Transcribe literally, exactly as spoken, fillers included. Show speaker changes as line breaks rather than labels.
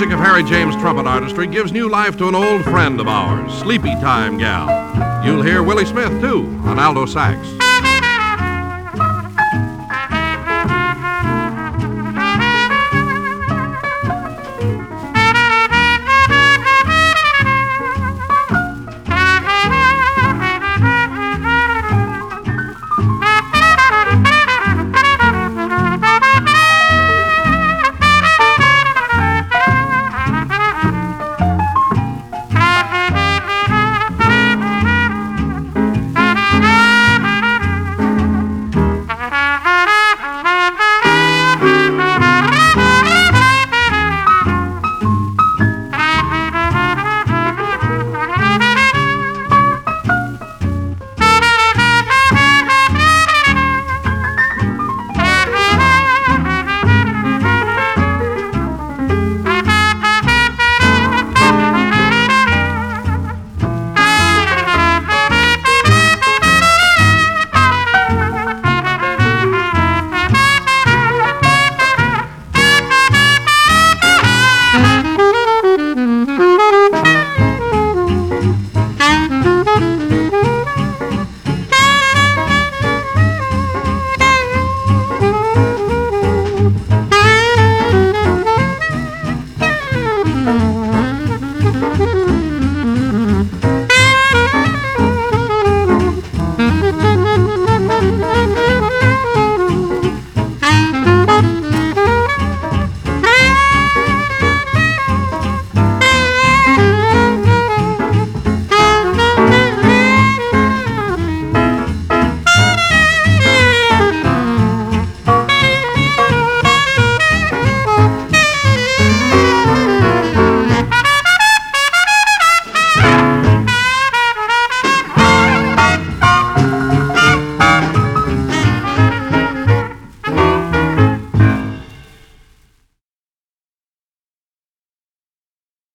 magic of Harry James' trumpet artistry gives new life to an old friend of ours, Sleepy Time Gal. You'll hear Willie Smith, too, on alto sax.